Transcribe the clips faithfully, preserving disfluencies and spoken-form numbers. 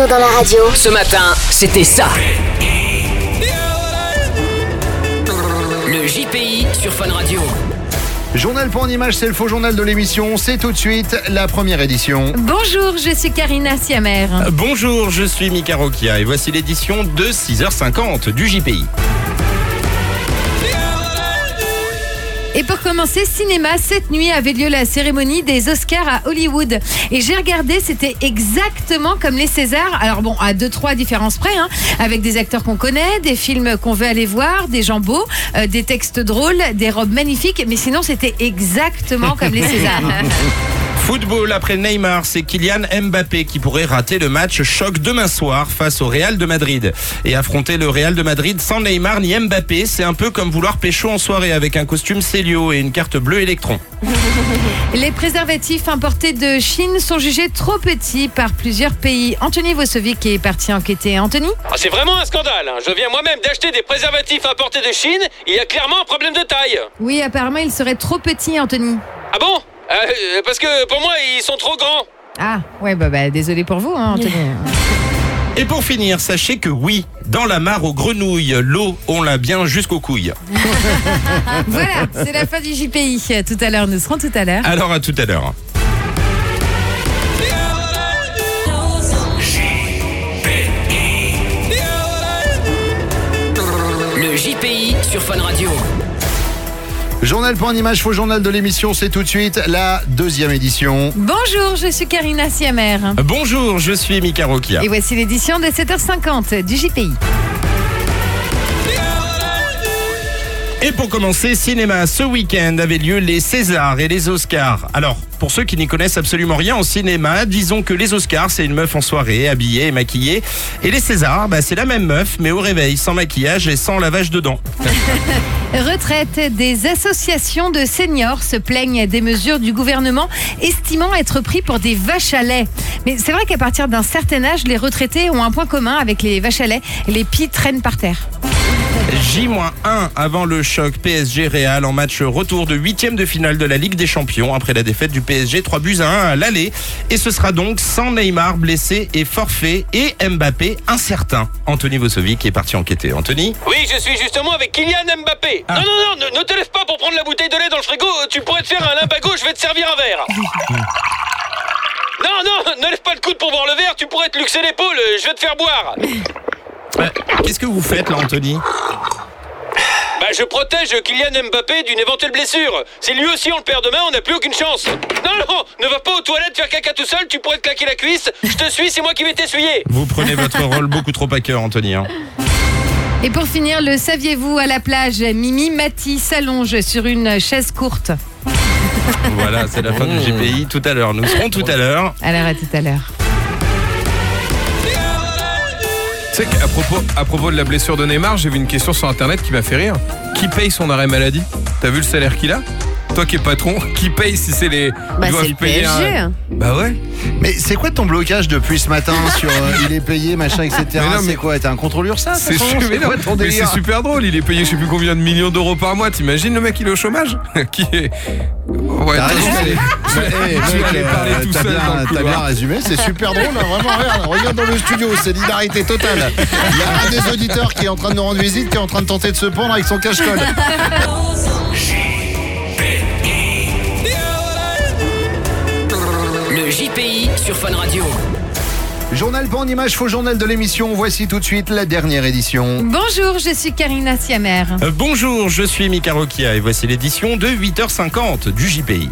techno dans la radio. Ce matin, c'était ça. Le J P I sur Fun Radio. Journal pour en image, c'est le faux journal de l'émission. C'est tout de suite la première édition. Bonjour, je suis Karina Siamer. Bonjour, je suis Mika Rokia et voici l'édition de six heures cinquante du J P I. Et pour commencer, cinéma, cette nuit avait lieu la cérémonie des Oscars à Hollywood. Et j'ai regardé, c'était exactement comme les Césars. Alors bon, à deux, trois différences près, hein, avec des acteurs qu'on connaît, des films qu'on veut aller voir, des gens beaux, euh, des textes drôles, des robes magnifiques. Mais sinon, c'était exactement comme les Césars. Football après Neymar, c'est Kylian Mbappé qui pourrait rater le match choc demain soir face au Real de Madrid. Et affronter le Real de Madrid sans Neymar ni Mbappé, c'est un peu comme vouloir pécho en soirée avec un costume Célio et une carte bleue électron. Les préservatifs importés de Chine sont jugés trop petits par plusieurs pays. Anthony Vosovic est parti enquêter. Anthony ? Ah, c'est vraiment un scandale. Hein. Je viens moi-même d'acheter des préservatifs importés de Chine. Il y a clairement un problème de taille. Oui, apparemment, ils seraient trop petits, Anthony. Ah bon ? Euh, parce que pour moi, ils sont trop grands. Ah, ouais, bah, bah désolé pour vous, hein, Anthony. Et pour finir, sachez que oui, dans la mare aux grenouilles, l'eau, on l'a bien jusqu'aux couilles. Voilà, c'est la fin du J P I. Tout à l'heure, nous serons tout à l'heure. Alors à tout à l'heure. Le J P I sur Fun Radio. Journal pour en image, faux journal de l'émission, c'est tout de suite la deuxième édition. Bonjour, je suis Karina Siamer. Bonjour, je suis Mika Rokia. Et voici l'édition de sept heures cinquante du J P I. Et pour commencer, cinéma, ce week-end avaient lieu les Césars et les Oscars. Alors, pour ceux qui n'y connaissent absolument rien en cinéma, disons que les Oscars, c'est une meuf en soirée, habillée et maquillée. Et les Césars, bah, c'est la même meuf, mais au réveil, sans maquillage et sans lavage de dents. Retraite, des associations de seniors se plaignent des mesures du gouvernement, estimant être pris pour des vaches à lait. Mais c'est vrai qu'à partir d'un certain âge, les retraités ont un point commun avec les vaches à lait, les pieds traînent par terre. J un avant le choc P S G-Real en match retour de huitième de finale de la Ligue des Champions après la défaite du P S G trois buts à un à l'aller. Et ce sera donc sans Neymar blessé et forfait et Mbappé incertain. Anthony Vosovic est parti enquêter. Anthony ? Oui, je suis justement avec Kylian Mbappé. Ah. Non, non, non, ne, ne te lève pas pour prendre la bouteille de lait dans le frigo. Tu pourrais te faire un limbago, je vais te servir un verre. Non, non, ne lève pas le coude pour boire le verre. Tu pourrais te luxer l'épaule, je vais te faire boire. Euh, Qu'est-ce que vous faites là, Anthony ? Bah, je protège Kylian Mbappé d'une éventuelle blessure. Si lui aussi on le perd demain, on n'a plus aucune chance. Non, non, ne va pas aux toilettes faire caca tout seul, tu pourrais te claquer la cuisse. Je te suis, c'est moi qui vais t'essuyer. Vous prenez votre rôle beaucoup trop à cœur, Anthony. Hein. Et pour finir, le saviez-vous, à la plage, Mimi Mati s'allonge sur une chaise courte. Voilà, c'est la fin du J P I. Tout à l'heure, nous serons tout à l'heure. Alors à tout à l'heure. Tu sais qu'à propos, à propos de la blessure de Neymar, j'ai vu une question sur internet qui m'a fait rire. Qui paye son arrêt maladie ? T'as vu le salaire qu'il a ? Toi qui es patron, qui paye si c'est les... Bah doivent c'est le P payer S un- G. Bah ouais. Mais c'est quoi ton blocage depuis ce matin sur euh, il est payé, machin, et cetera. Mais non, mais- C'est quoi ? T'as un contrôle URSSAF ? C'est, Attends, su- mais non, quoi ton mais délire ? c'est super drôle, il est payé je sais plus combien de millions d'euros par mois. T'imagines le mec il est au chômage ? Qui est... Ouais, T'as attends, raison, je vais aller- mais, eh, je vais mec, aller euh, parler tout t'as seul bien, dans le t'as couloir. bien résumé, c'est super drôle, hein, vraiment, regarde, regarde dans le studio, c'est l'hilarité totale. Il y a un des auditeurs qui est en train de nous rendre visite, qui est en train de tenter de se pendre avec son cache-colle. Le J P I sur Fun Radio. Journal pour en image, faux journal de l'émission, voici tout de suite la dernière édition. Bonjour, je suis Karina Siamer. Euh, bonjour, je suis Mika Rokia et voici l'édition de huit heures cinquante du J P I.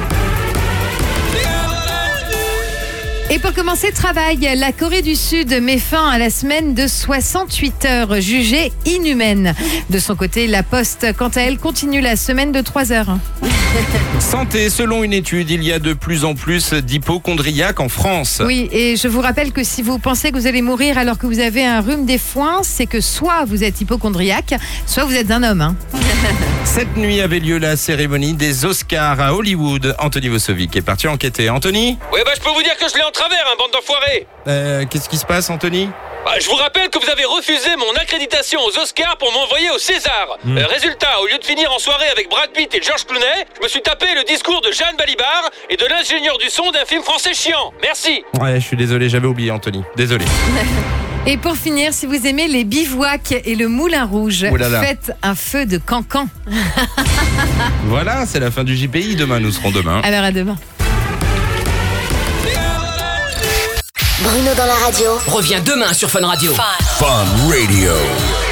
Et pour commencer, travail. La Corée du Sud met fin à la semaine de soixante-huit heures, jugée inhumaine. De son côté, la Poste, quant à elle, continue la semaine de trois heures. Santé, selon une étude, il y a de plus en plus d'hypocondriaques en France. Oui, et je vous rappelle que si vous pensez que vous allez mourir alors que vous avez un rhume des foins, c'est que soit vous êtes hypocondriaque, soit vous êtes un homme. Hein. Cette nuit avait lieu la cérémonie des Oscars à Hollywood. Anthony Vosovic est parti enquêter. Anthony ? Ouais, bah, je peux vous dire que je l'ai en travers, hein, bande d'enfoirés. Euh, qu'est-ce qui se passe, Anthony ? Ah, je vous rappelle que vous avez refusé mon accréditation aux Oscars pour m'envoyer au César. Mm. Euh, résultat, au lieu de finir en soirée avec Brad Pitt et George Clooney, je me suis tapé le discours de Jeanne Balibar et de l'ingénieur du son d'un film français chiant. Merci. Ouais, je suis désolé, j'avais oublié Anthony. Désolé. Et pour finir, si vous aimez les bivouacs et le moulin rouge, Oh là là. faites un feu de cancan. Voilà, c'est la fin du J P I. Demain, nous serons demain. Alors à demain. Bruno dans la radio revient demain sur Fun Radio. Fun Radio.